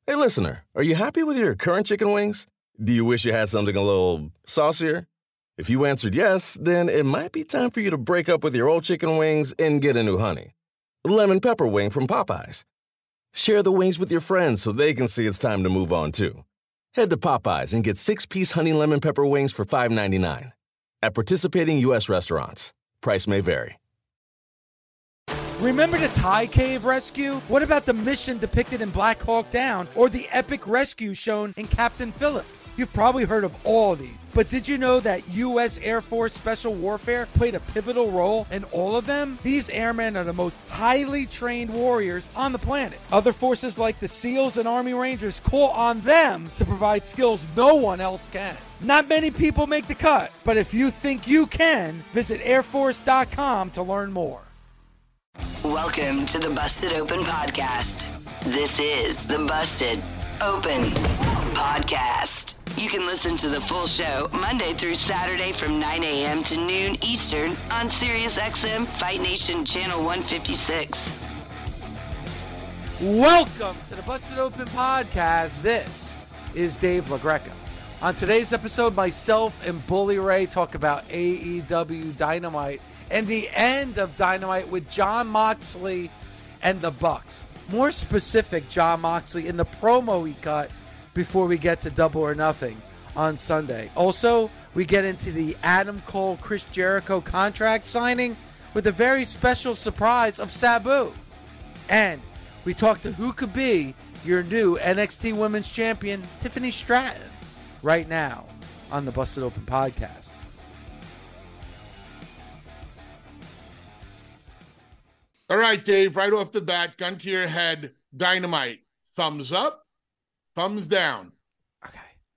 Hey, listener, are you happy with your current chicken wings? Do you wish you had something a little saucier? If you answered yes, then it might be time for you to break up with your old chicken wings and get a new honey. Lemon pepper wing from Popeyes. Share the wings with your friends so they can see it's time to move on too. Head to Popeyes and get 6-piece honey lemon pepper wings for $5.99. At participating U.S. restaurants. Price may vary. Remember the Thai cave rescue? What about the mission depicted in Black Hawk Down or the epic rescue shown in Captain Phillips? You've probably heard of all these, but did you know that U.S. Air Force Special Warfare played a pivotal role in all of them? These airmen are the most highly trained warriors on the planet. Other forces like the SEALs and Army Rangers call on them to provide skills no one else can. Not many people make the cut, but if you think you can, visit airforce.com to learn more. Welcome to the Busted Open Podcast. This is the Busted Open Podcast. You can listen to the full show Monday through Saturday from 9 a.m. to noon Eastern on SiriusXM Fight Nation Channel 156. Welcome to the Busted Open Podcast. This is Dave LaGreca. On today's episode, myself and Bully Ray talk about AEW Dynamite and the end of Dynamite with Jon Moxley and the Bucks. More specific, Jon Moxley in the promo he cut before we get to Double or Nothing on Sunday. Also, we get into the Adam Cole, Chris Jericho contract signing with a very special surprise of Sabu. And we talk to who could be your new NXT Women's Champion, Tiffany Stratton, right now on the Busted Open Podcast. All right, Dave, right off the bat, gun to your head, Dynamite. Thumbs up, thumbs down. Okay.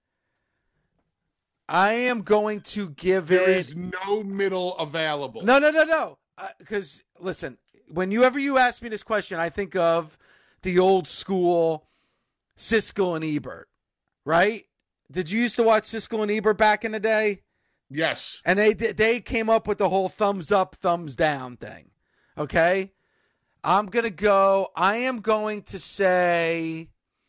I am going to give There it... is no middle available. No. Because, listen, whenever you ask me this question, I think of the old school Siskel and Ebert, right? Did you used to watch Siskel and Ebert back in the day? Yes. And they came up with the whole thumbs up, thumbs down thing. Okay? I am going to say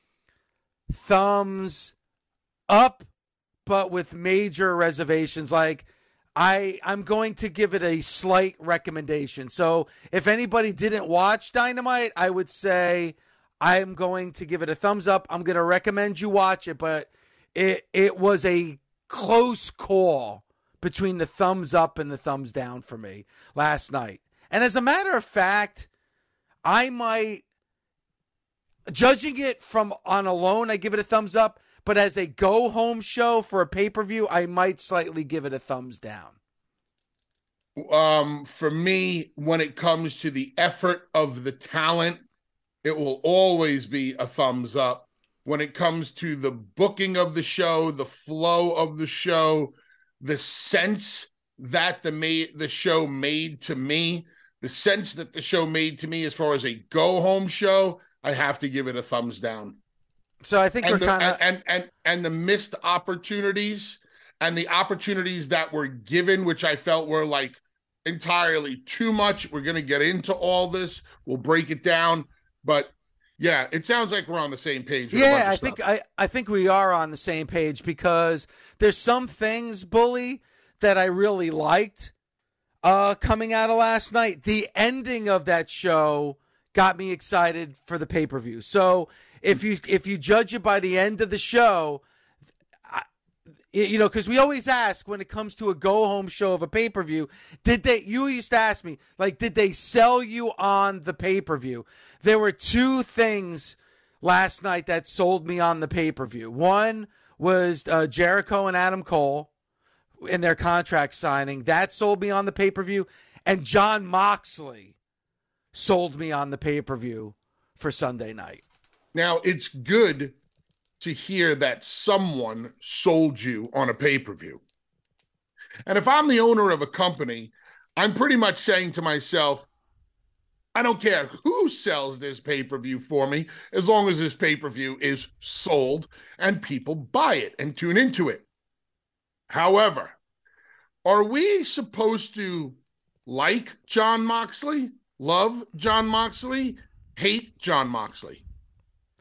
thumbs up, but with major reservations. Like, I'm going to give it a slight recommendation. So if anybody didn't watch Dynamite, I would say I'm going to give it a thumbs up. I'm going to recommend you watch it, but it was a close call between the thumbs up and the thumbs down for me last night. And as a matter of fact, I might, judging it from on alone, I give it a thumbs up. But as a go-home show for a pay-per-view, I might slightly give it a thumbs down. For me, when it comes to the effort of the talent, it will always be a thumbs up. When it comes to the booking of the show, the flow of the show, the sense that the show made to me, the sense that the show made to me as far as a go-home show, I have to give it a thumbs down. So I think we're kind of... And the missed opportunities and the opportunities that were given, which I felt were like entirely too much. We're going to get into all this. We'll break it down. But yeah, it sounds like we're on the same page. Yeah, I think we are on the same page because there's some things, Bully, that I really liked coming out of last night. The ending of that show got me excited for the pay-per-view. So if you judge it by the end of the show, because we always ask when it comes to a go-home show of a pay-per-view, you used to ask me, like, did they sell you on the pay-per-view? There were two things last night that sold me on the pay-per-view. One was Jericho and Adam Cole in their contract signing. That sold me on the pay-per-view. And Jon Moxley sold me on the pay-per-view for Sunday night. Now, it's good to hear that someone sold you on a pay-per-view. And if I'm the owner of a company, I'm pretty much saying to myself, I don't care who sells this pay-per-view for me, as long as this pay-per-view is sold and people buy it and tune into it. However, are we supposed to like Jon Moxley, love Jon Moxley, hate Jon Moxley?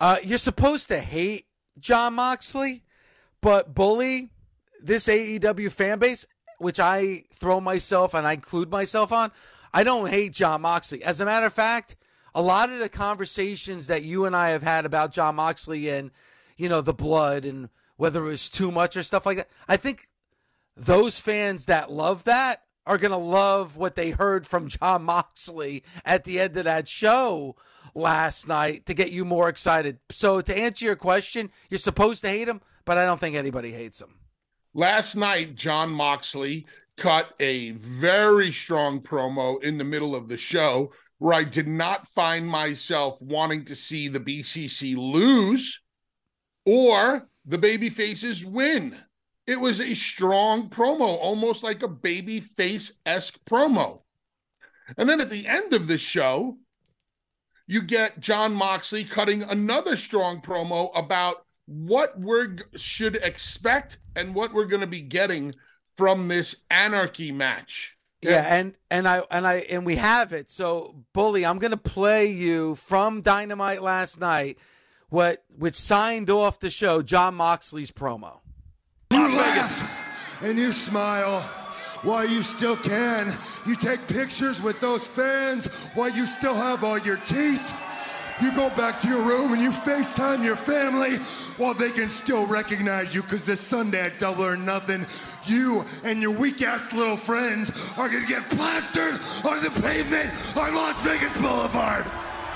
You're supposed to hate Jon Moxley, but Bully, this AEW fan base, which I throw myself and I include myself on, I don't hate Jon Moxley. As a matter of fact, a lot of the conversations that you and I have had about Jon Moxley and, the blood and whether it was too much or stuff like that, I think those fans that love that are going to love what they heard from Jon Moxley at the end of that show last night to get you more excited. So to answer your question, you're supposed to hate him, but I don't think anybody hates him. Last night, Jon Moxley cut a very strong promo in the middle of the show where I did not find myself wanting to see the BCC lose or the babyfaces win. It was a strong promo, almost like a babyface-esque promo. And then at the end of the show, you get Jon Moxley cutting another strong promo about what we should expect and what we're going to be getting from this Anarchy match. Yeah, and we have it. So, Bully, I'm going to play you from Dynamite last night, which signed off the show, Jon Moxley's promo. You laugh and you smile while you still can. You take pictures with those fans while you still have all your teeth. You go back to your room and you FaceTime your family while they can still recognize you, because this Sunday at Double or Nothing, you and your weak-ass little friends are going to get plastered on the pavement on Las Vegas Boulevard.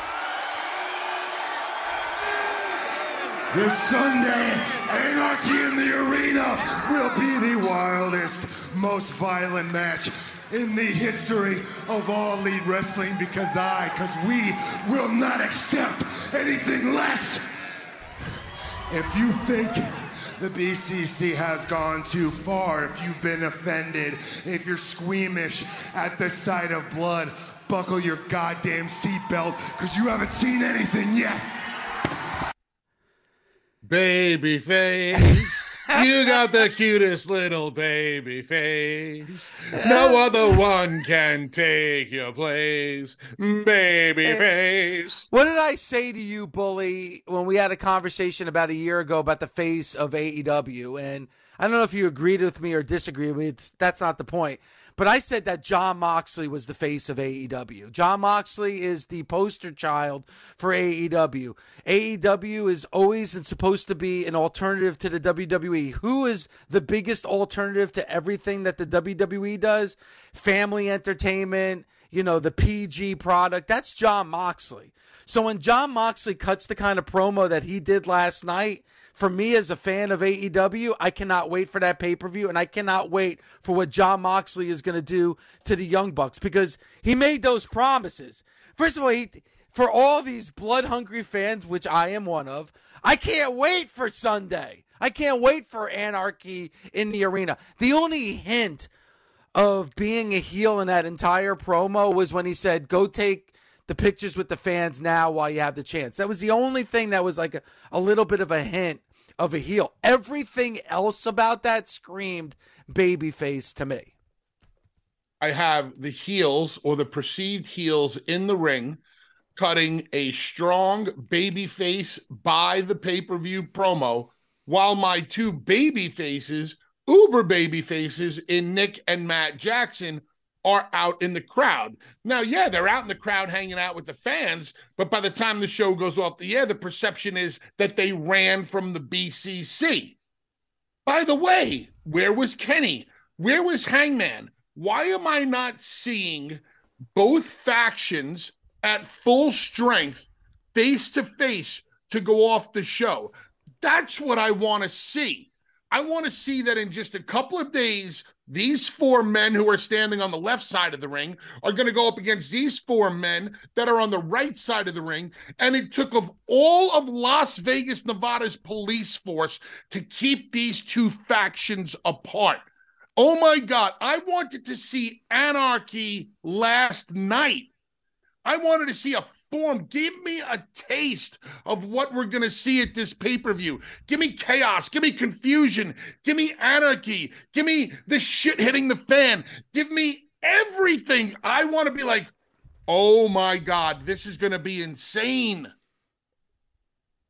This Sunday, Anarchy in the Arena will be the wildest, most violent match in the history of All Elite Wrestling, because we will not accept anything less. If you think the BCC has gone too far, if you've been offended, if you're squeamish at the sight of blood, buckle your goddamn seatbelt, because you haven't seen anything yet. Babyface, you got the cutest little baby face. No other one can take your place. Baby face. What did I say to you, Bully, when we had a conversation about a year ago about the face of AEW? And I don't know if you agreed with me or disagreed with me. That's not the point. But I said that Jon Moxley was the face of AEW. Jon Moxley is the poster child for AEW. AEW is always and supposed to be an alternative to the WWE. Who is the biggest alternative to everything that the WWE does? Family entertainment, the PG product. That's Jon Moxley. So when Jon Moxley cuts the kind of promo that he did last night, for me as a fan of AEW, I cannot wait for that pay-per-view, and I cannot wait for what Jon Moxley is going to do to the Young Bucks, because he made those promises. First of all, for all these blood-hungry fans, which I am one of, I can't wait for Sunday. I can't wait for Anarchy in the Arena. The only hint of being a heel in that entire promo was when he said, go take the pictures with the fans now while you have the chance. That was the only thing that was like a little bit of a hint of a heel. Everything else about that screamed babyface to me. I have the heels, or the perceived heels, in the ring cutting a strong babyface by the pay-per-view promo, while my two babyfaces, uber babyfaces in Nick and Matt Jackson, are out in the crowd. Now, yeah, they're out in the crowd hanging out with the fans, but by the time the show goes off the air, the perception is that they ran from the BCC. By the way, where was Kenny? Where was Hangman? Why am I not seeing both factions at full strength, face to face, to go off the show? That's what I want to see. I want to see that in just a couple of days, these four men who are standing on the left side of the ring are going to go up against these four men that are on the right side of the ring. And it took of all of Las Vegas, Nevada's police force to keep these two factions apart. Oh my God, I wanted to see Anarchy last night. I wanted to see a form. Give me a taste of what we're going to see at this pay-per-view. Give me chaos. Give me confusion. Give me anarchy. Give me the shit hitting the fan. Give me everything. I want to be like, oh my God, this is going to be insane.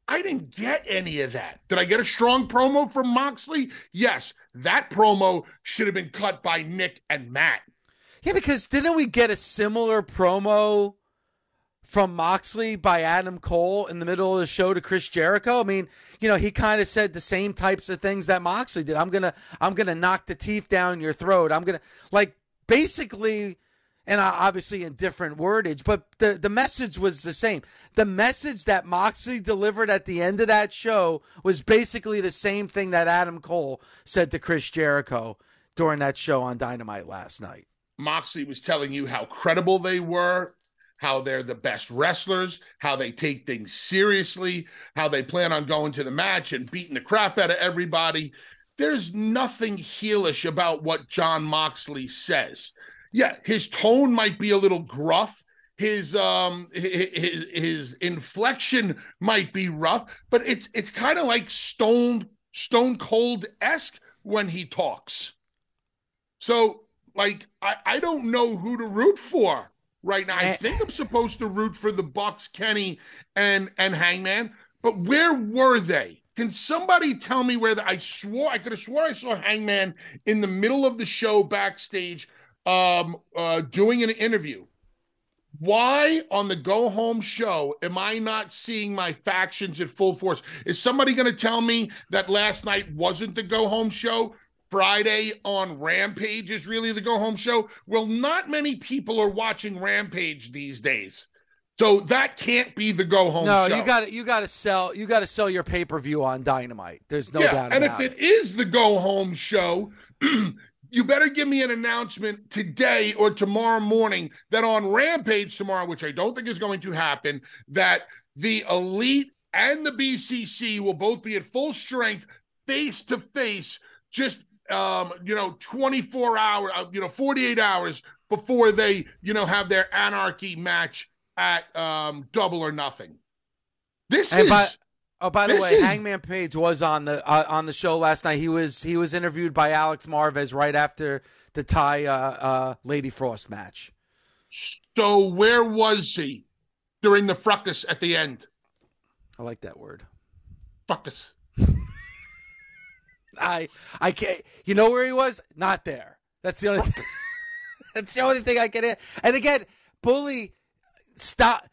I didn't get any of that. Did I get a strong promo from Moxley? Yes, that promo should have been cut by Nick and Matt. Yeah, because didn't we get a similar promo from Moxley by Adam Cole in the middle of the show to Chris Jericho? I mean, you know, he kind of said the same types of things that Moxley did. I'm gonna knock the teeth down your throat. I'm gonna, like, basically, and obviously in different wordage, but the message was the same. The message that Moxley delivered at the end of that show was basically the same thing that Adam Cole said to Chris Jericho during that show on Dynamite last night. Moxley was telling you how credible they were, how they're the best wrestlers, how they take things seriously, how they plan on going to the match and beating the crap out of everybody. There's nothing heelish about what Jon Moxley says. Yeah, his tone might be a little gruff. His inflection might be rough, but it's kind of like Stone Cold-esque when he talks. So, like, I don't know who to root for right now. I think I'm supposed to root for the Bucks, Kenny and Hangman, but where were they? Can somebody tell me where I could have swore I saw Hangman in the middle of the show backstage doing an interview. Why on the go home show am I not seeing my factions at full force? Is somebody going to tell me that last night wasn't the go home show? Friday on Rampage is really the go home show? Well, not many people are watching Rampage these days. So that can't be the go home show. No, you got to sell your pay-per-view on Dynamite. There's no doubt about it. And if it is the go home show, you better give me an announcement today or tomorrow morning that on Rampage tomorrow, which I don't think is going to happen, that the Elite and the BCC will both be at full strength, face to face, just 24 hours, 48 hours before they, have their Anarchy match at Double or Nothing. By the way, Hangman Page was on the show last night. He was interviewed by Alex Marvez right after the Ty Lady Frost match. So where was he during the fracas at the end? I like that word. Fracas. I can't. You know where he was? Not there. That's the only. That's the only thing I can. And again, Bully, stop.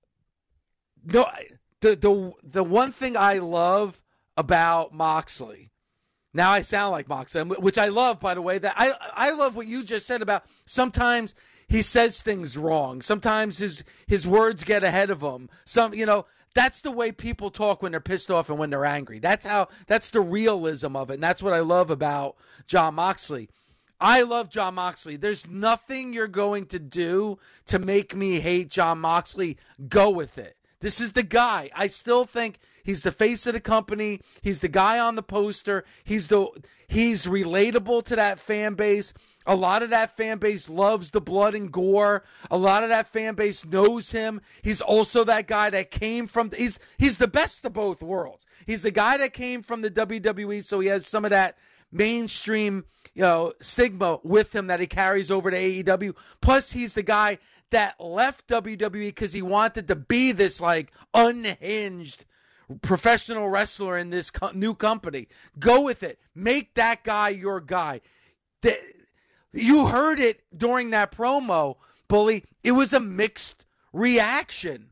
No. The one thing I love about Moxley, now I sound like Moxley, which I love, by the way, that I love what you just said about sometimes he says things wrong. Sometimes his words get ahead of him. That's the way people talk when they're pissed off and when they're angry. That's the realism of it. And that's what I love about Jon Moxley. I love Jon Moxley. There's nothing you're going to do to make me hate Jon Moxley. Go with it. This is the guy. I still think he's the face of the company. He's the guy on the poster. He's relatable to that fan base. A lot of that fan base loves the blood and gore. A lot of that fan base knows him. He's also that guy that came from he's the best of both worlds. He's the guy that came from the WWE, so he has some of that mainstream, stigma with him that he carries over to AEW. Plus, he's the guy that left WWE because he wanted to be this like unhinged professional wrestler in this new company. Go with it. Make that guy your guy. You heard it during that promo, Bully. It was a mixed reaction.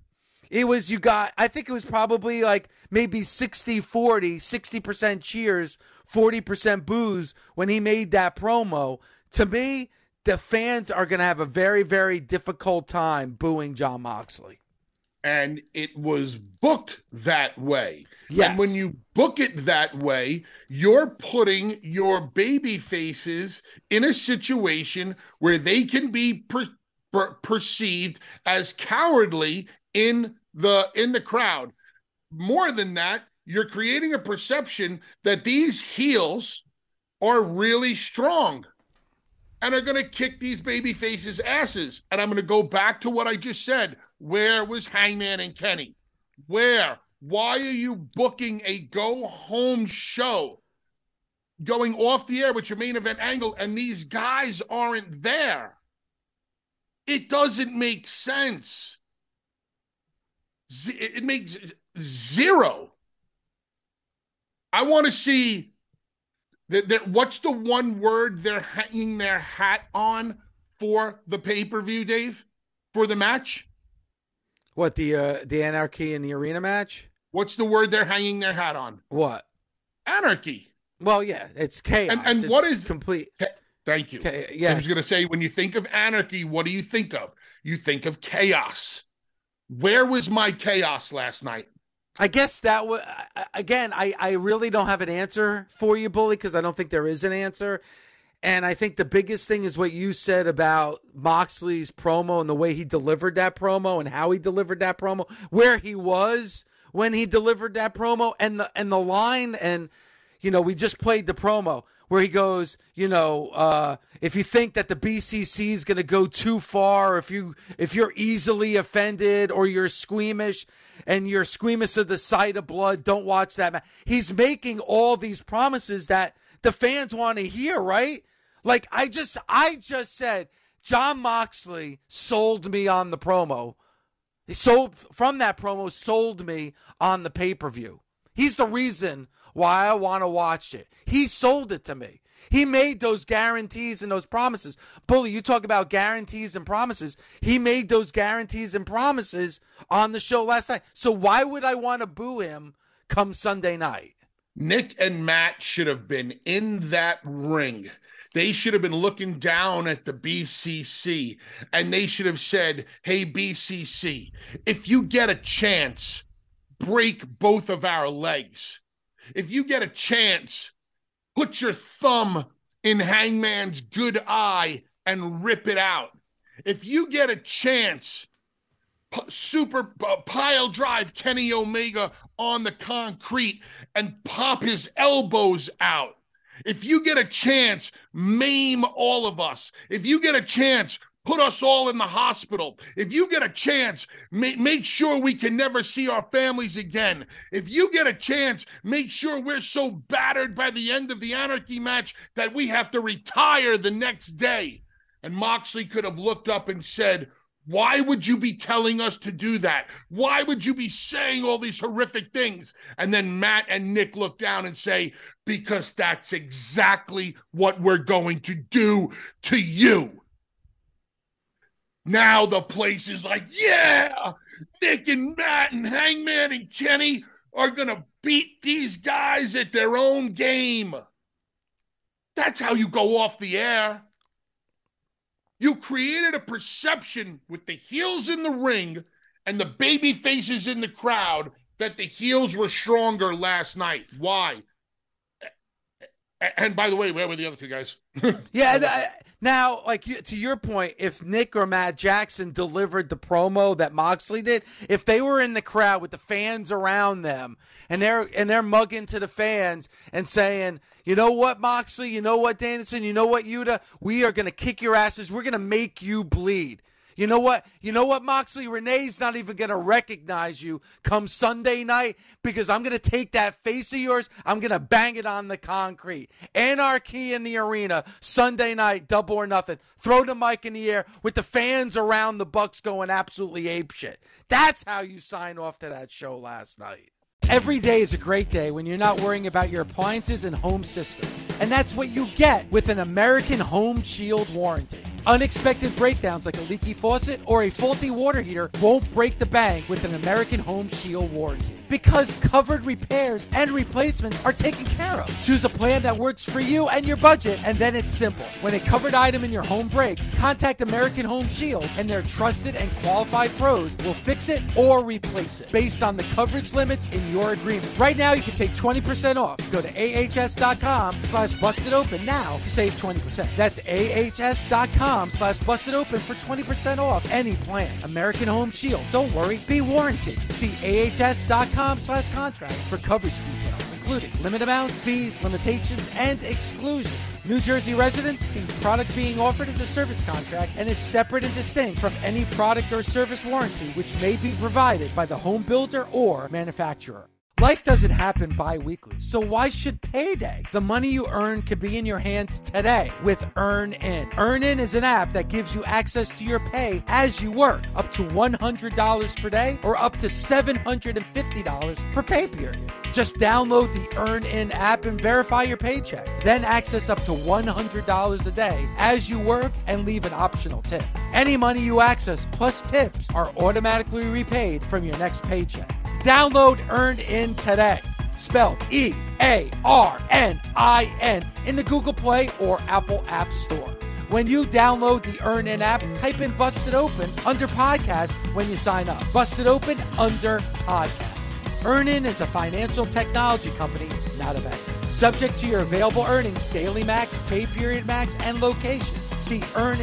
I think it was probably like maybe 60-40, 60% cheers, 40% boos when he made that promo. To me, the fans are going to have a very, very difficult time booing Jon Moxley. And it was booked that way. Yes. And when you book it that way, you're putting your baby faces in a situation where they can be perceived as cowardly in the crowd. More than that, you're creating a perception that these heels are really strong and are going to kick these baby faces' asses. And I'm going to go back to what I just said. Where was Hangman and Kenny? Where? Why are you booking a go-home show going off the air with your main event angle and these guys aren't there? It doesn't make sense. zero. I want to see what's the one word they're hanging their hat on for the pay-per-view, Dave, for the match? What, the Anarchy in the Arena match? What's the word they're hanging their hat on? What? Anarchy. Well, yeah, it's chaos. And it's what is complete? Thank you. Yes. I was going to say, when you think of anarchy, what do you think of? You think of chaos. Where was my chaos last night? I guess that was, again, I really don't have an answer for you, Bully, because I don't think there is an answer. And I think the biggest thing is what you said about Moxley's promo and the way he delivered that promo and how he delivered that promo, where he was when he delivered that promo, and the line. And, you know, we just played the promo where he goes, you know, if you think that the BCC is going to go too far, if you're easily offended or you're squeamish and you're squeamish of the sight of blood, don't watch that match. He's making all these promises that the fans want to hear, right? Like I just said, Jon Moxley sold me on the promo. He sold me on the pay-per-view. He's the reason why I want to watch it. He sold it to me. He made those guarantees and those promises. Bully, you talk about guarantees and promises. He made those guarantees and promises on the show last night. So why would I want to boo him come Sunday night? Nick and Matt should have been in that ring. They should have been looking down at the BCC, and they should have said, hey, BCC, if you get a chance, break both of our legs. If you get a chance, put your thumb in Hangman's good eye and rip it out. If you get a chance, pile drive Kenny Omega on the concrete and pop his elbows out. If you get a chance, maim all of us. If you get a chance, put us all in the hospital. If you get a chance, make sure we can never see our families again. If you get a chance, make sure we're so battered by the end of the Anarchy match that we have to retire the next day. And Moxley could have looked up and said, why would you be telling us to do that? Why would you be saying all these horrific things? And then Matt and Nick look down and say, because that's exactly what we're going to do to you. Now the place is like, yeah, Nick and Matt and Hangman and Kenny are going to beat these guys at their own game. That's how you go off the air. You created a perception with the heels in the ring and the baby faces in the crowd that the heels were stronger last night. Why? And by the way, where were the other two guys? Yeah, now, like to your point, if Nick or Matt Jackson delivered the promo that Moxley did, if they were in the crowd with the fans around them and they're mugging to the fans and saying, you know what, Moxley, you know what, Danielson, you know what, Yuta, we are going to kick your asses. We're going to make you bleed. You know what, Moxley? Renee's not even going to recognize you come Sunday night because I'm going to take that face of yours. I'm going to bang it on the concrete. Anarchy in the Arena, Sunday night, Double or Nothing. Throw the mic in the air with the fans around the Bucks going absolutely apeshit. That's how you sign off to that show last night. Every day is a great day when you're not worrying about your appliances and home systems. And that's what you get with an American Home Shield warranty. Unexpected breakdowns like a leaky faucet or a faulty water heater won't break the bank with an American Home Shield warranty. Because covered repairs and replacements are taken care of. Choose a plan that works for you and your budget, and then it's simple. When a covered item in your home breaks, contact American Home Shield, and their trusted and qualified pros will fix it or replace it based on the coverage limits in your agreement. Right now, you can take 20% off. Go to ahs.com/bustedopen now to save 20%. That's ahs.com/bustedopen for 20% off any plan. American Home Shield. Don't worry, be warranted. See ahs.com/contract for coverage details, including limit amount, fees, limitations, and exclusions. New Jersey residents, the product being offered is a service contract and is separate and distinct from any product or service warranty which may be provided by the home builder or manufacturer. Life doesn't happen bi-weekly, so why should payday? The money you earn could be in your hands today with EarnIn. EarnIn is an app that gives you access to your pay as you work, up to $100 per day or up to $750 per pay period. Just download the EarnIn app and verify your paycheck. Then access up to $100 a day as you work and leave an optional tip. Any money you access plus tips are automatically repaid from your next paycheck. Download EarnIn today, spelled EARNIN, in the Google Play or Apple App Store. When you download the EarnIn app, type in Busted Open under podcast when you sign up. Busted Open under podcast. EarnIn is a financial technology company, not a bank. Subject to your available earnings, daily max, pay period max, and location. See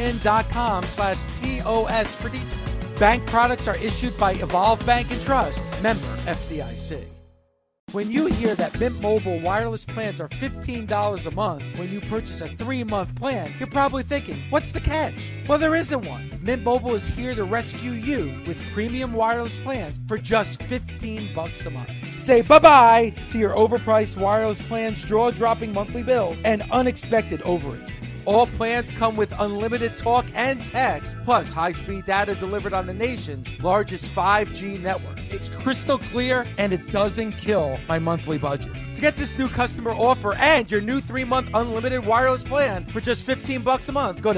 earnin.com/TOS for details. Bank products are issued by Evolve Bank and Trust, member FDIC. When you hear that Mint Mobile wireless plans are $15 a month when you purchase a 3-month plan, you're probably thinking, what's the catch? Well, there isn't one. Mint Mobile is here to rescue you with premium wireless plans for just $15 a month. Say bye-bye to your overpriced wireless plans, jaw-dropping monthly bills, and unexpected overage. All plans come with unlimited talk and text, plus high-speed data delivered on the nation's largest 5G network. It's crystal clear, and it doesn't kill my monthly budget. To get this new customer offer and your new 3-month unlimited wireless plan for just $15 a month, go to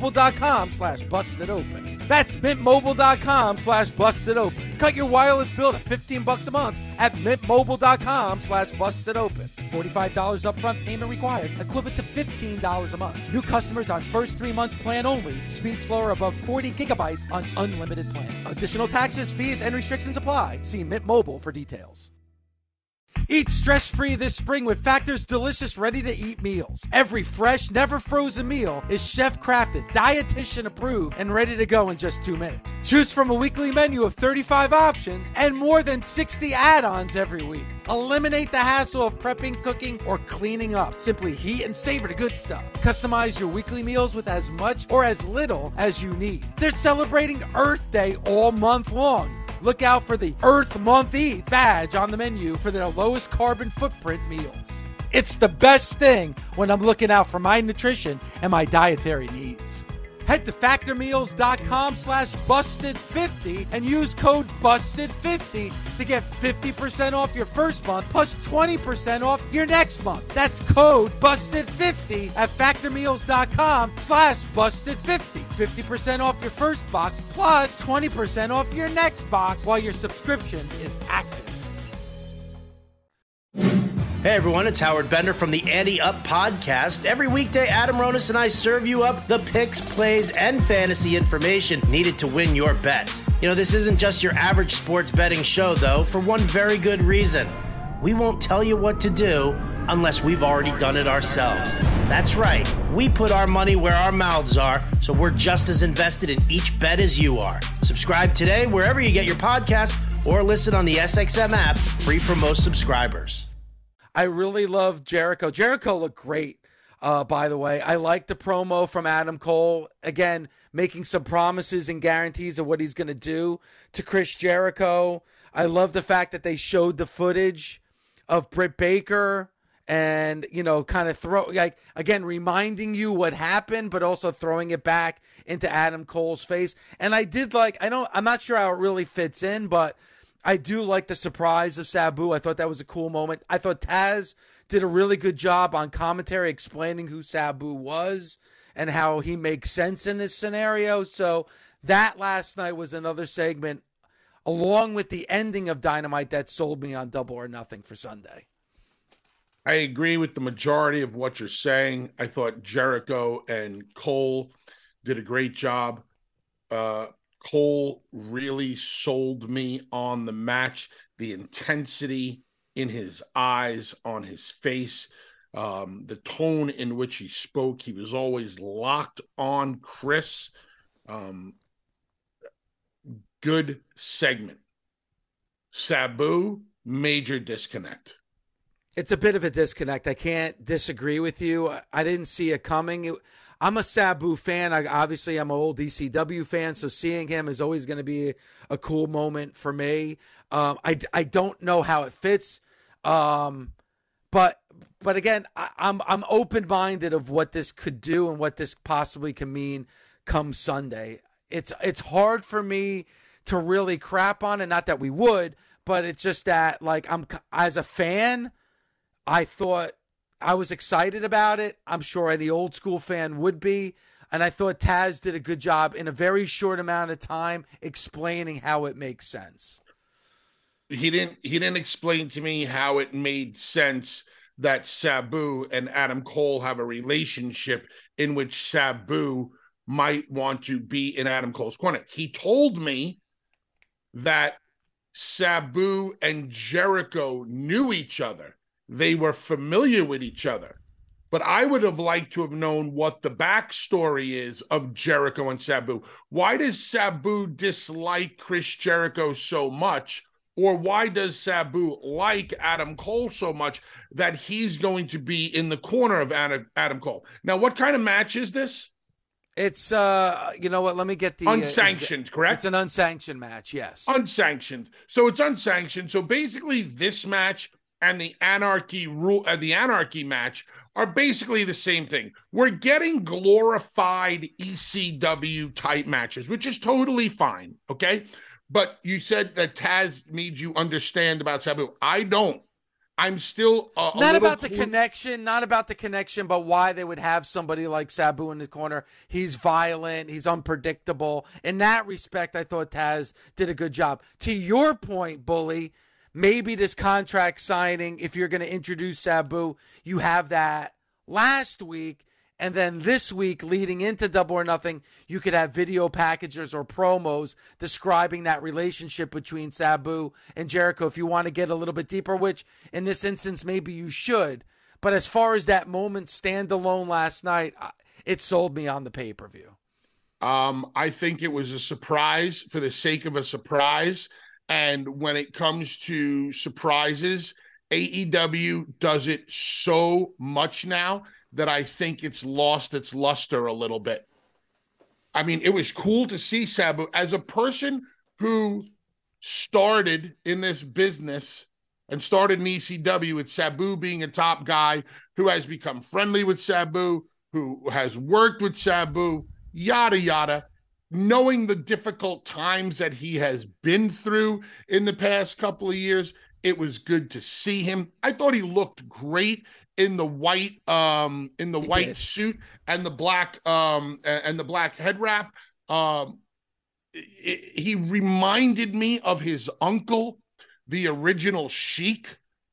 mintmobile.com/bustedopen. That's mintmobile.com/bustedopen. Cut your wireless bill to $15 a month at mintmobile.com/bustedopen. $45 upfront payment required, equivalent to $15 a month. New customers on first 3 months plan only. Speed slower above 40 gigabytes on unlimited plan. Additional taxes, fees, and restrictions apply. See Mint Mobile for details. Eat stress-free this spring with Factor's delicious ready-to-eat meals. Every fresh, never-frozen meal is chef-crafted, dietitian-approved, and ready to go in just 2 minutes. Choose from a weekly menu of 35 options and more than 60 add-ons every week. Eliminate the hassle of prepping, cooking, or cleaning up. Simply heat and savor the good stuff. Customize your weekly meals with as much or as little as you need. They're celebrating Earth Day all month long. Look out for the Earth Month Eats badge on the menu for their lowest carbon footprint meals. It's the best thing when I'm looking out for my nutrition and my dietary needs. Head to factormeals.com/busted50 and use code busted50 to get 50% off your first month plus 20% off your next month. That's code busted50 at factormeals.com/busted50. 50% off your first box plus 20% off your next box while your subscription is active. Hey everyone, it's Howard Bender from the Ante Up Podcast. Every weekday, Adam Ronis and I serve you up the picks, plays, and fantasy information needed to win your bets. You know, this isn't just your average sports betting show, though, for one very good reason. We won't tell you what to do unless we've already done it ourselves. That's right, we put our money where our mouths are, so we're just as invested in each bet as you are. Subscribe today wherever you get your podcasts or listen on the SXM app, free for most subscribers. I really love Jericho. Jericho looked great, by the way. I like the promo from Adam Cole. Again, making some promises and guarantees of what he's going to do to Chris Jericho. I love the fact that they showed the footage of Britt Baker and, you know, kind of reminding you what happened, but also throwing it back into Adam Cole's face. And I did I'm not sure how it really fits in, but I do like the surprise of Sabu. I thought that was a cool moment. I thought Taz did a really good job on commentary explaining who Sabu was and how he makes sense in this scenario. So that last night was another segment, along with the ending of Dynamite, that sold me on Double or Nothing for Sunday. I agree with the majority of what you're saying. I thought Jericho and Cole did a great job. Cole really sold me on the match, the intensity in his eyes, on his face, the tone in which he spoke. He was always locked on Chris. Good segment. Sabu, major disconnect. It's a bit of a disconnect. I can't disagree with you. I didn't see it coming. I'm a Sabu fan. I'm an old ECW fan, so seeing him is always going to be a cool moment for me. I don't know how it fits. But again, I'm open-minded of what this could do and what this possibly can mean come Sunday. It's hard for me to really crap on it. Not that we would, but it's just that, like, as a fan, I thought I was excited about it. I'm sure any old school fan would be. And I thought Taz did a good job in a very short amount of time explaining how it makes sense. He didn't explain to me how it made sense that Sabu and Adam Cole have a relationship in which Sabu might want to be in Adam Cole's corner. He told me that Sabu and Jericho knew each other. They were familiar with each other. But I would have liked to have known what the backstory is of Jericho and Sabu. Why does Sabu dislike Chris Jericho so much? Or why does Sabu like Adam Cole so much that he's going to be in the corner of Adam Cole? Now, what kind of match is this? It's, you know what, let me get the... Unsanctioned, correct? It's an unsanctioned match, yes. Unsanctioned. So it's unsanctioned. So basically this match and the Anarchy match are basically the same thing. We're getting glorified ECW type matches, which is totally fine, okay? But you said that Taz made you understand about Sabu. I don't. I'm still not about the connection, but why they would have somebody like Sabu in the corner. He's violent. He's unpredictable. In that respect, I thought Taz did a good job. To your point, Bully, maybe this contract signing, if you're going to introduce Sabu, you have that last week. And then this week, leading into Double or Nothing, you could have video packages or promos describing that relationship between Sabu and Jericho if you want to get a little bit deeper, which in this instance, maybe you should. But as far as that moment standalone last night, it sold me on the pay-per-view. I think it was a surprise for the sake of a surprise. And when it comes to surprises, AEW does it so much now that I think it's lost its luster a little bit. I mean, it was cool to see Sabu as a person who started in this business and started in ECW with Sabu being a top guy who has become friendly with Sabu, who has worked with Sabu, yada, yada. Knowing the difficult times that he has been through in the past couple of years, it was good to see him. I thought he looked great in the white suit and the black head wrap. He reminded me of his uncle, the original Sheik.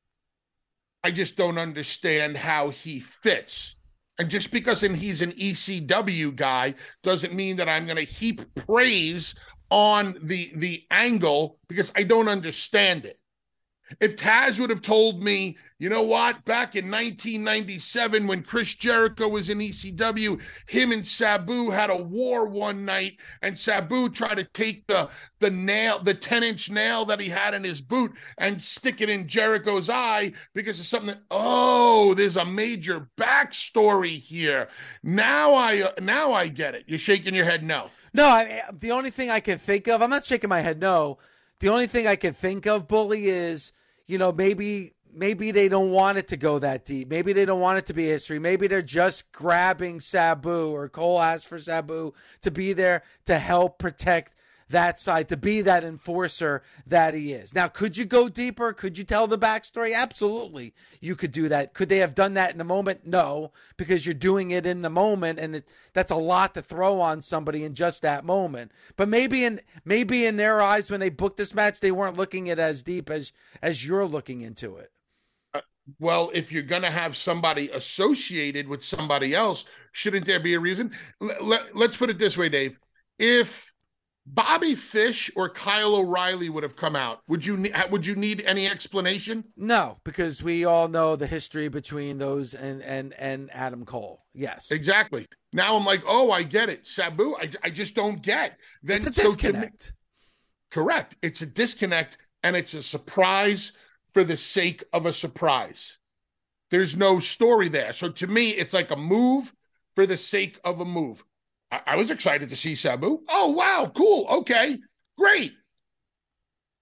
I just don't understand how he fits. And just because he's an ECW guy doesn't mean that I'm going to heap praise on the angle, because I don't understand it. If Taz would have told me, you know what, back in 1997 when Chris Jericho was in ECW, him and Sabu had a war one night, and Sabu tried to take the 10-inch nail that he had in his boot and stick it in Jericho's eye because of something there's a major backstory here. Now I get it. You're shaking your head no. No, the only thing I can think of, I'm not shaking my head no. The only thing I can think of, Bully, is, maybe they don't want it to go that deep. Maybe they don't want it to be history. Maybe they're just grabbing Sabu, or Cole asked for Sabu to be there to help protect that side, to be that enforcer that he is. Now, could you go deeper? Could you tell the backstory? Absolutely. You could do that. Could they have done that in the moment? No, because you're doing it in the moment, and that's a lot to throw on somebody in just that moment. But maybe in their eyes, when they booked this match, they weren't looking at it as deep as you're looking into it. Well, if you're going to have somebody associated with somebody else, shouldn't there be a reason? Let's put it this way, Dave. If Bobby Fish or Kyle O'Reilly would have come out, would you need any explanation? No, because we all know the history between those and Adam Cole. Yes, exactly. Now I'm like, oh, I get it. Sabu, I just don't get. Then it's a disconnect. Correct. It's a disconnect, and it's a surprise for the sake of a surprise. There's no story there. So to me, it's like a move for the sake of a move. I was excited to see Sabu. Oh, wow, cool. Okay, great.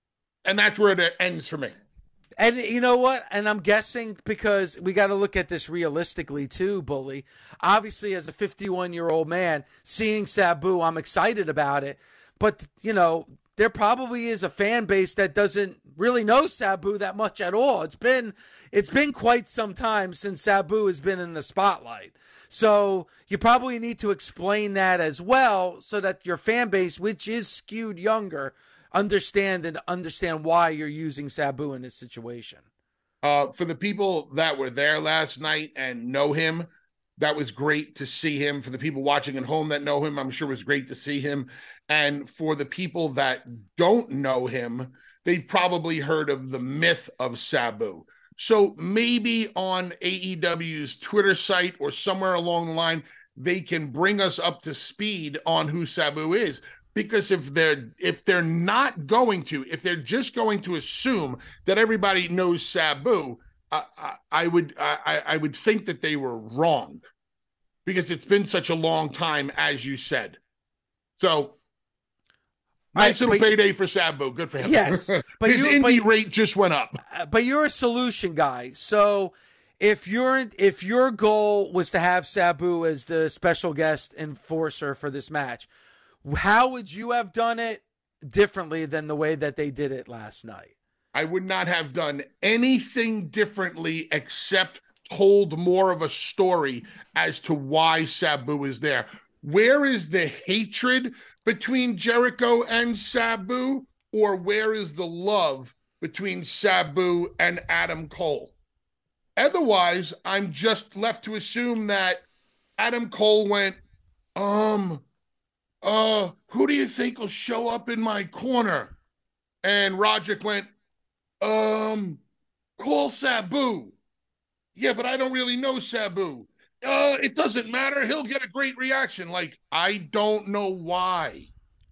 And that's where it ends for me. And you know what? And I'm guessing because we got to look at this realistically too, Bully. Obviously, as a 51-year-old man, seeing Sabu, I'm excited about it. But, there probably is a fan base that doesn't really know Sabu that much at all. It's been quite some time since Sabu has been in the spotlight. So you probably need to explain that as well so that your fan base, which is skewed younger, understand why you're using Sabu in this situation. For the people that were there last night and know him, that was great to see him. For the people watching at home that know him, I'm sure it was great to see him. And for the people that don't know him, they've probably heard of the myth of Sabu. So maybe on AEW's Twitter site or somewhere along the line, they can bring us up to speed on who Sabu is. Because if they're just going to assume that everybody knows Sabu, I would think that they were wrong, because it's been such a long time, as you said. So nice little payday for Sabu. Good for him. Yes, but his indie rate just went up. But you're a solution guy, so if your goal was to have Sabu as the special guest enforcer for this match, how would you have done it differently than the way that they did it last night? I would not have done anything differently except told more of a story as to why Sabu is there. Where is the hatred between Jericho and Sabu, or where is the love between Sabu and Adam Cole? Otherwise, I'm just left to assume that Adam Cole went, who do you think will show up in my corner? And Roderick went, call Sabu. Yeah, but I don't really know Sabu. It doesn't matter. He'll get a great reaction. Like, I don't know why.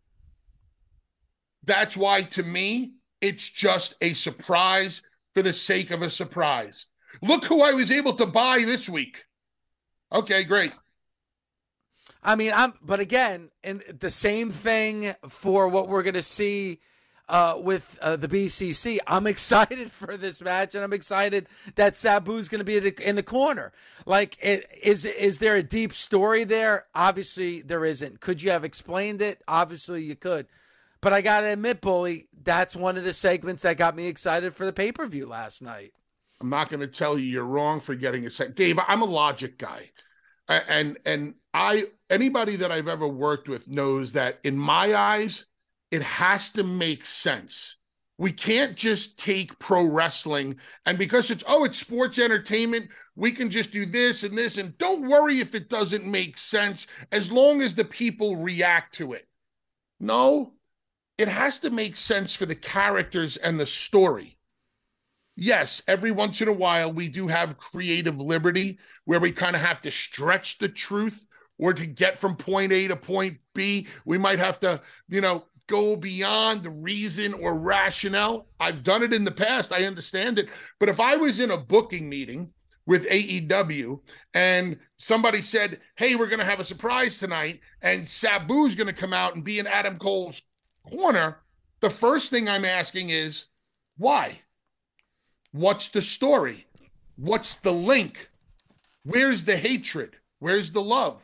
That's why, to me, it's just a surprise for the sake of a surprise. Look who I was able to buy this week. Okay, great. I mean, but again, and the same thing for what we're going to see with the BCC. I'm excited for this match, and I'm excited that Sabu's going to be in the corner. Like, is there a deep story there? Obviously, there isn't. Could you have explained it? Obviously, you could. But I got to admit, Bully, that's one of the segments that got me excited for the pay-per-view last night. I'm not going to tell you you're wrong for getting a second. Dave, I'm a logic guy. And anybody that I've ever worked with knows that in my eyes, it has to make sense. We can't just take pro wrestling and because it's sports entertainment, we can just do this and this. And don't worry if it doesn't make sense as long as the people react to it. No, it has to make sense for the characters and the story. Yes, every once in a while, we do have creative liberty where we kind of have to stretch the truth, or to get from point A to point B, we might have to, go beyond the reason or rationale. I've done it in the past. I understand it. But if I was in a booking meeting with AEW and somebody said, hey, we're going to have a surprise tonight and Sabu's going to come out and be in Adam Cole's corner, the first thing I'm asking is, why? What's the story? What's the link? Where's the hatred? Where's the love?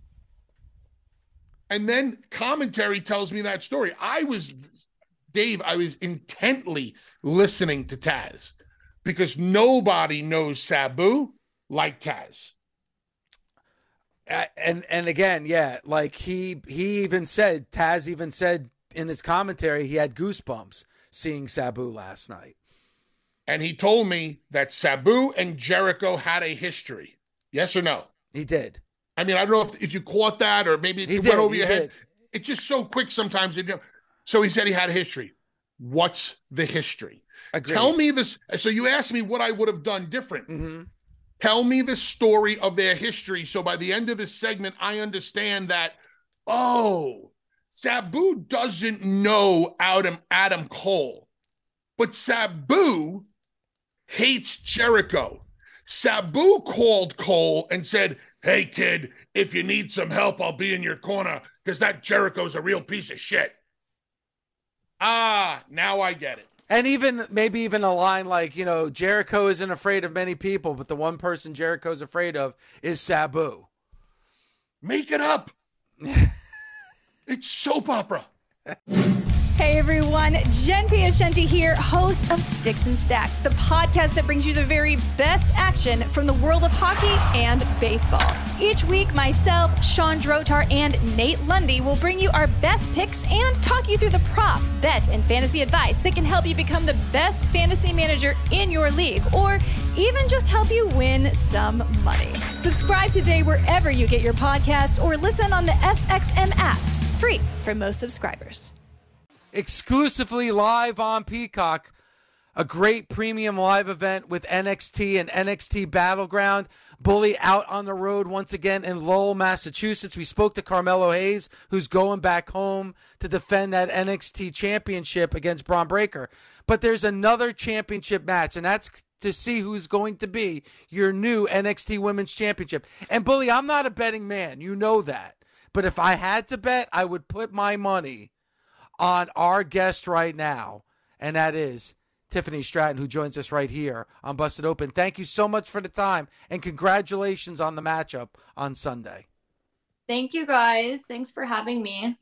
And then commentary tells me that story. I was intently listening to Taz because nobody knows Sabu like Taz. And again, yeah, like Taz even said in his commentary, he had goosebumps seeing Sabu last night. And he told me that Sabu and Jericho had a history. Yes or no? He did. I mean, I don't know if you caught that or maybe it went over your head. It's just so quick sometimes. So he said he had a history. What's the history? Agreed. Tell me this. So you asked me what I would have done different. Mm-hmm. Tell me the story of their history. So by the end of this segment, I understand that, Sabu doesn't know Adam Cole, but Sabu hates Jericho. Sabu called Cole and said, hey, kid, if you need some help, I'll be in your corner because that Jericho's a real piece of shit. Now I get it. And even maybe even a line like, Jericho isn't afraid of many people, but the one person Jericho's afraid of is Sabu. Make it up. It's soap opera. Hey everyone, Jen Piacenti here, host of Sticks and Stacks, the podcast that brings you the very best action from the world of hockey and baseball. Each week, myself, Sean Drotar, and Nate Lundy will bring you our best picks and talk you through the props, bets, and fantasy advice that can help you become the best fantasy manager in your league, or even just help you win some money. Subscribe today wherever you get your podcasts or listen on the SXM app, free for most subscribers. Exclusively live on Peacock, a great premium live event with NXT and NXT Battleground. Bully out on the road once again in Lowell, Massachusetts. We spoke to Carmelo Hayes, who's going back home to defend that NXT championship against Braun Breaker. But there's another championship match, and that's to see who's going to be your new NXT Women's Championship. And Bully, I'm not a betting man. You know that. But if I had to bet, I would put my money on our guest right now, and that is Tiffany Stratton, who joins us right here on Busted Open. Thank you so much for the time, and congratulations on the matchup on Sunday. Thank you, guys. Thanks for having me.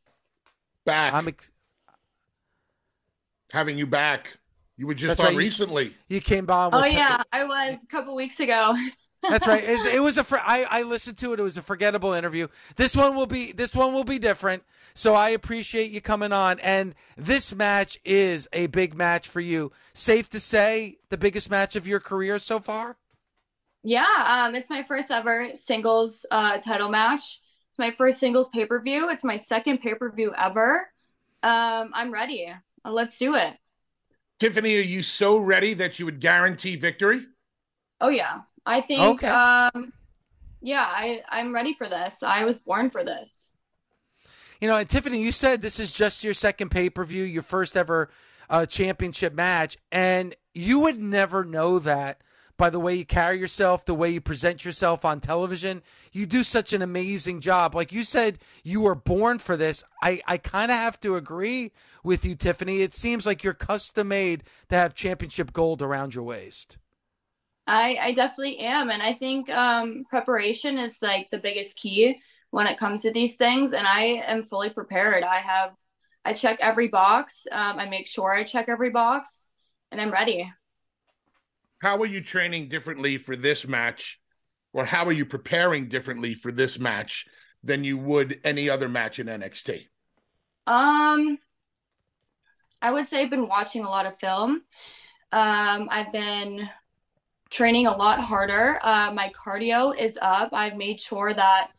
Having you back. You were just on recently. You came on. Oh yeah, I was a couple weeks ago. That's right. It was I listened to it. It was a forgettable interview. This one will be different. So I appreciate you coming on. And this match is a big match for you. Safe to say, the biggest match of your career so far? Yeah, it's my first ever singles title match. It's my first singles pay-per-view. It's my second pay-per-view ever. I'm ready. Let's do it. Tiffany, are you so ready that you would guarantee victory? Oh yeah. I think, I'm ready for this. I was born for this. And Tiffany, you said this is just your second pay-per-view, your first ever championship match, and you would never know that by the way you carry yourself, the way you present yourself on television. You do such an amazing job. Like you said, you were born for this. I kind of have to agree with you, Tiffany. It seems like you're custom-made to have championship gold around your waist. I definitely am. And I think preparation is like the biggest key when it comes to these things. And I am fully prepared. I check every box. I make sure I check every box, and I'm ready. How are you training differently for this match, or how are you preparing differently for this match than you would any other match in NXT? I would say I've been watching a lot of film. I've been training a lot harder. My cardio is up. I've made sure that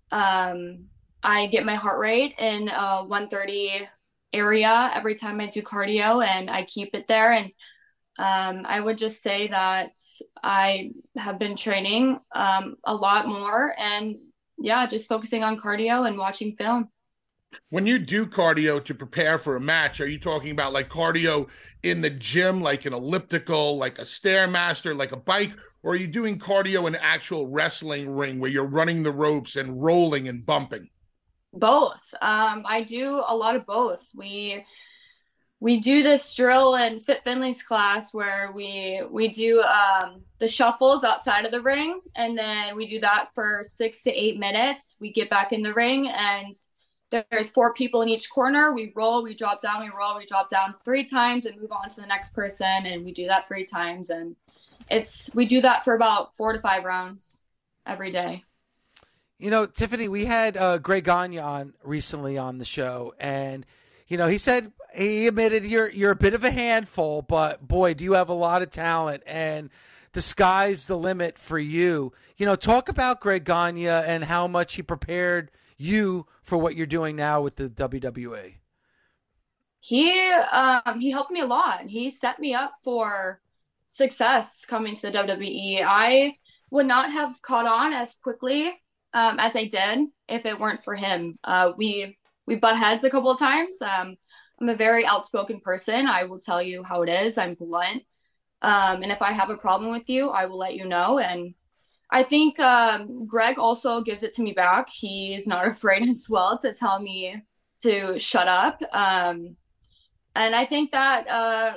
I get my heart rate in 130 area every time I do cardio, and I keep it there. And I would just say that I have been training a lot more, and just focusing on cardio and watching film. When you do cardio to prepare for a match, are you talking about like cardio in the gym, like an elliptical, like a Stairmaster, like a bike, or are you doing cardio in an actual wrestling ring where you're running the ropes and rolling and bumping? Both. I do a lot of both. We do this drill in Fit Finley's class where we do the shuffles outside of the ring, and then we do that for 6 to 8 minutes. We get back in the ring, and there's 4 people in each corner. We roll, we drop down, we roll, we drop down 3 times and move on to the next person. And we do that 3 times. And we do that for about 4 to 5 rounds every day. Tiffany, we had Greg Gagne on recently on the show, and he admitted you're a bit of a handful, but boy, do you have a lot of talent, and the sky's the limit for you. Talk about Greg Gagne and how much he prepared you for what you're doing now with the WWE. He helped me a lot. He set me up for success coming to the WWE. I would not have caught on as quickly as I did if it weren't for him. We butt heads a couple of times. I'm a very outspoken person. I will tell you how it is. I'm blunt. And if I have a problem with you, I will let you know. And I think Greg also gives it to me back. He's not afraid as well to tell me to shut up. And I think that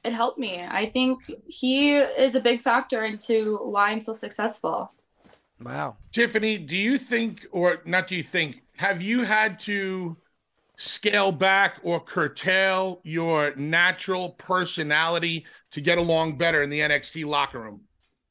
it helped me. I think he is a big factor into why I'm so successful. Wow. Tiffany, do you think, or not do you think, have you had to scale back or curtail your natural personality to get along better in the NXT locker room?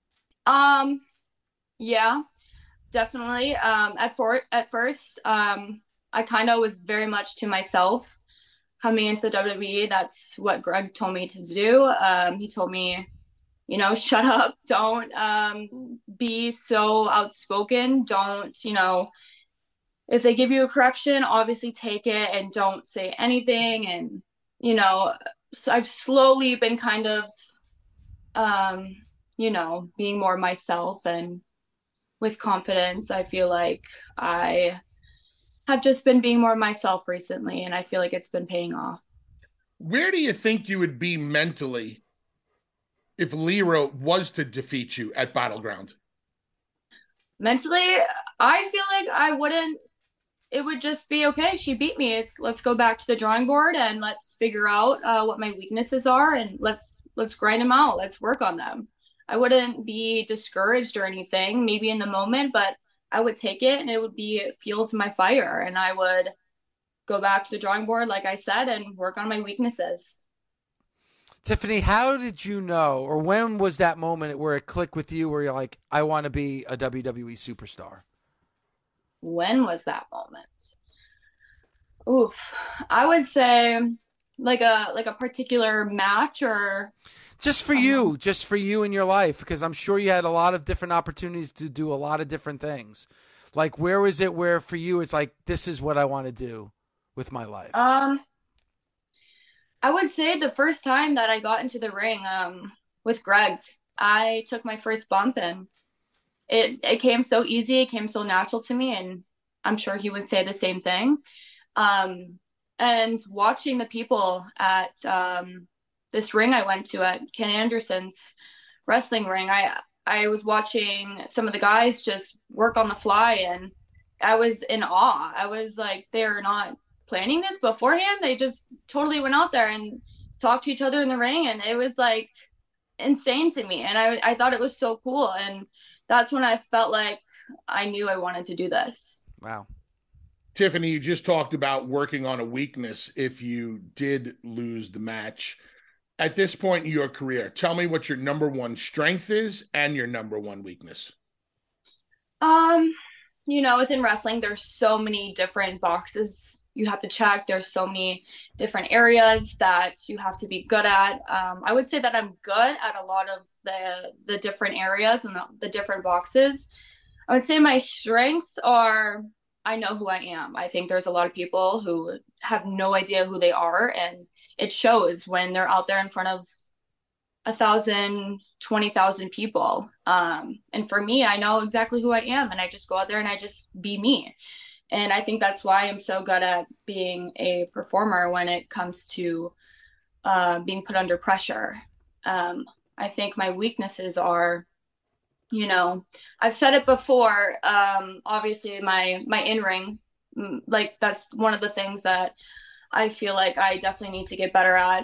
Yeah, definitely. At first, I kind of was very much to myself coming into the WWE. That's what Greg told me to do. He told me, shut up. Don't be so outspoken. Don't, if they give you a correction, obviously take it and don't say anything. And, so I've slowly been kind of, being more myself, and with confidence. I feel like I have just been being more myself recently, and I feel like it's been paying off. Where do you think you would be mentally if Lyra was to defeat you at Battleground? Mentally, I feel like I wouldn't. It would just be, okay, she beat me. Let's go back to the drawing board and let's figure out what my weaknesses are, and let's grind them out. Let's work on them. I wouldn't be discouraged or anything, maybe in the moment, but I would take it and it would be fuel to my fire, and I would go back to the drawing board, like I said, and work on my weaknesses. Tiffany, how did you know, or when was that moment where it clicked with you where you're like, I want to be a WWE superstar? When was that moment? Oof. I would say like a particular match, or just for you in your life, because I'm sure you had a lot of different opportunities to do a lot of different things. Like, where was it where for you it's like, this is what I want to do with my life? I would say the first time that I got into the ring with Greg, I took my first bump, and it came so easy, it came so natural to me, and I'm sure he would say the same thing. And watching the people at this ring I went to at Ken Anderson's wrestling ring, I was watching some of the guys just work on the fly, and I was in awe. I was like, they're not planning this beforehand. They just totally went out there and talked to each other in the ring, and it was like insane to me. And I thought it was so cool, and that's when I felt like I knew I wanted to do this. Wow. Tiffany, you just talked about working on a weakness if you did lose the match. At this point in your career, tell me what your number one strength is and your number one weakness. Within wrestling, there's so many different boxes you have to check. There's so many different areas that you have to be good at. I would say that I'm good at a lot of the different areas and the different boxes. I would say my strengths are, I know who I am. I think there's a lot of people who have no idea who they are, and it shows when they're out there in front of 1,000, 20,000 people. And for me, I know exactly who I am, and I just go out there and I just be me. And I think that's why I'm so good at being a performer when it comes to being put under pressure. I think my weaknesses are, I've said it before, obviously my in-ring, like that's one of the things that I feel like I definitely need to get better at.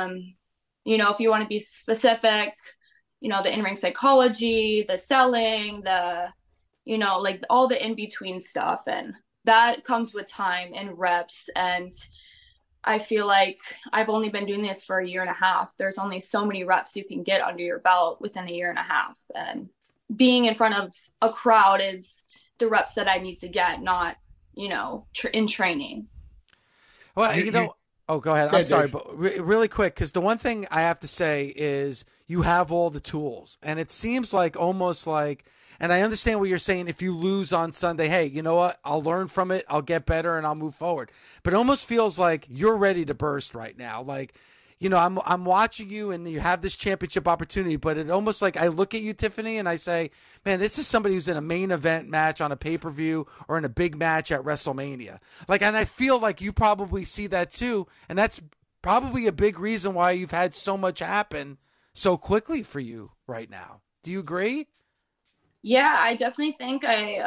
If you want to be specific, the in-ring psychology, the selling, like all the in-between stuff. And that comes with time and reps. And I feel like I've only been doing this for a year and a half. There's only so many reps you can get under your belt within a year and a half. And being in front of a crowd is the reps that I need to get, not, in training. Well, oh, go ahead. I'm sorry, but really quick, because the one thing I have to say is you have all the tools, and it seems like almost like, and I understand what you're saying. If you lose on Sunday, hey, you know what? I'll learn from it. I'll get better and I'll move forward. But it almost feels like you're ready to burst right now. Like, I'm watching you and you have this championship opportunity, but it almost like I look at you, Tiffany, and I say, man, this is somebody who's in a main event match on a pay-per-view or in a big match at WrestleMania. Like, and I feel like you probably see that too. And that's probably a big reason why you've had so much happen so quickly for you right now. Do you agree? Yeah, I definitely think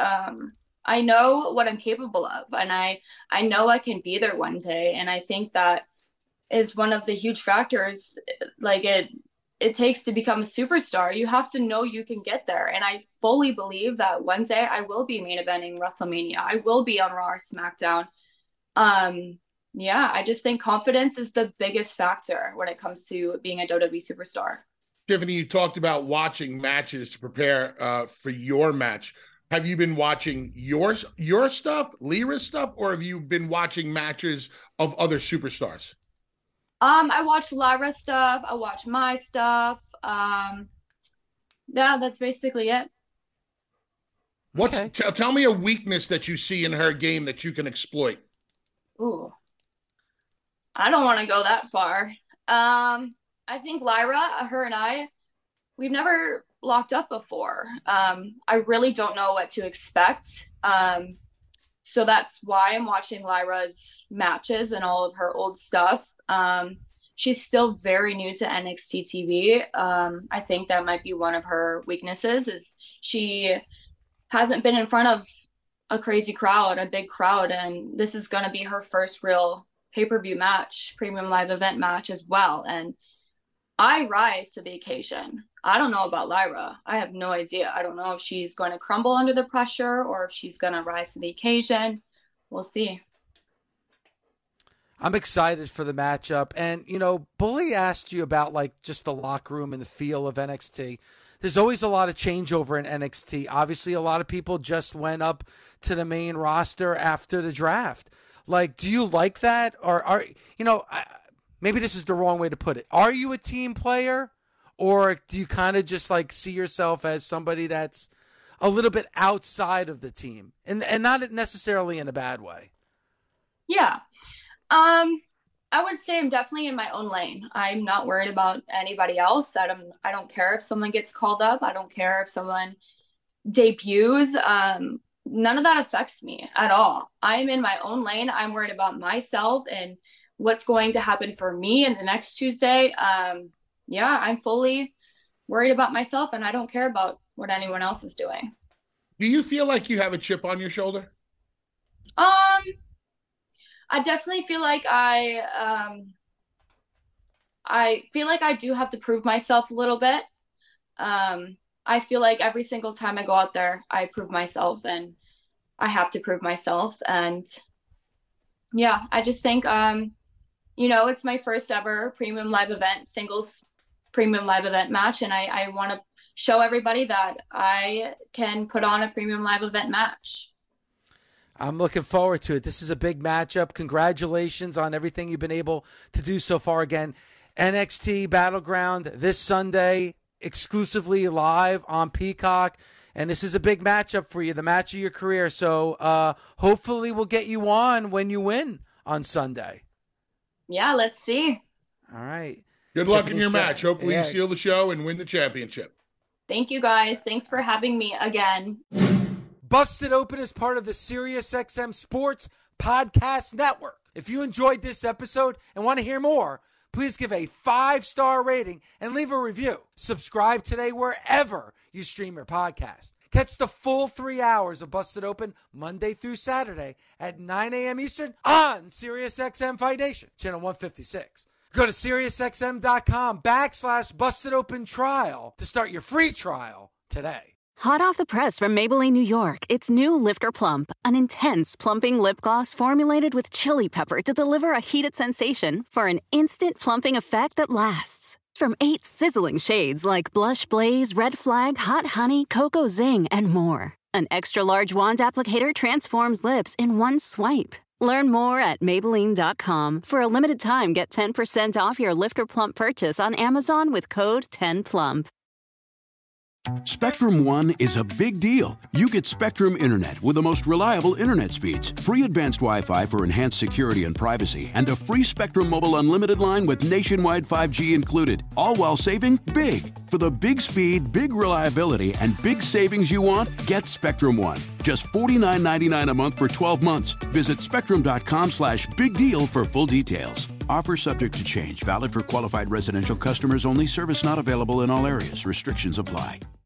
I know what I'm capable of, and I know I can be there one day. And I think that is one of the huge factors. Like it takes to become a superstar. You have to know you can get there. And I fully believe that one day I will be main eventing WrestleMania. I will be on Raw or SmackDown. I just think confidence is the biggest factor when it comes to being a WWE superstar. Tiffany, you talked about watching matches to prepare for your match. Have you been watching your stuff, Lyra's stuff, or have you been watching matches of other superstars? I watch Lyra stuff. I watch my stuff. That's basically it. Tell me a weakness that you see in her game that you can exploit. Ooh, I don't want to go that far. I think Lyra, her and I, we've never locked up before. I really don't know what to expect. So that's why I'm watching Lyra's matches and all of her old stuff. She's still very new to NXT TV. I think that might be one of her weaknesses is she hasn't been in front of a crazy crowd, a big crowd. And this is going to be her first real pay-per-view match, premium live event match as well. And I rise to the occasion. I don't know about Lyra. I have no idea. I don't know if she's going to crumble under the pressure or if she's going to rise to the occasion. We'll see. I'm excited for the matchup. And, Bully asked you about just the locker room and the feel of NXT. There's always a lot of changeover in NXT. Obviously, a lot of people just went up to the main roster after the draft. Do you like that? Or maybe this is the wrong way to put it. Are you a team player? Or do you kind of just see yourself as somebody that's a little bit outside of the team and not necessarily in a bad way? Yeah. I would say I'm definitely in my own lane. I'm not worried about anybody else. I don't care if someone gets called up. I don't care if someone debuts. None of that affects me at all. I'm in my own lane. I'm worried about myself and what's going to happen for me in the next Tuesday. I'm fully worried about myself and I don't care about what anyone else is doing. Do you feel like you have a chip on your shoulder? I definitely feel like I feel like I do have to prove myself a little bit. I feel like every single time I go out there, I prove myself and I have to prove myself. And I just think, it's my first ever premium live event, singles premium live event match. And I want to show everybody that I can put on a premium live event match. I'm looking forward to it. This is a big matchup. Congratulations on everything you've been able to do so far. Again, NXT Battleground this Sunday, exclusively live on Peacock. And this is a big matchup for you, the match of your career. So hopefully we'll get you on when you win on Sunday. Yeah, let's see. All right. Good luck in your match. Hopefully you steal the show and win the championship. Thank you, guys. Thanks for having me again. Busted Open is part of the SiriusXM Sports Podcast Network. If you enjoyed this episode and want to hear more, please give a 5-star rating and leave a review. Subscribe today wherever you stream your podcast. Catch the full 3 hours of Busted Open Monday through Saturday at 9 a.m. Eastern on SiriusXM Fight Nation, channel 156. Go to SiriusXM.com/Busted Open Trial to start your free trial today. Hot off the press from Maybelline, New York, it's new Lifter Plump, an intense plumping lip gloss formulated with chili pepper to deliver a heated sensation for an instant plumping effect that lasts. From 8 sizzling shades like Blush Blaze, Red Flag, Hot Honey, Cocoa Zing, and more. An extra-large wand applicator transforms lips in one swipe. Learn more at Maybelline.com. For a limited time, get 10% off your Lifter Plump purchase on Amazon with code 10PLUMP. Spectrum One is a big deal. You get Spectrum Internet with the most reliable internet speeds, free advanced Wi-Fi for enhanced security and privacy, and a free Spectrum Mobile Unlimited line with nationwide 5G included, all while saving big. For the big speed, big reliability, and big savings you want, get Spectrum One. Just $49.99 a month for 12 months. Visit spectrum.com/big deal for full details. Offer subject to change. Valid for qualified residential customers only. Service not available in all areas. Restrictions apply.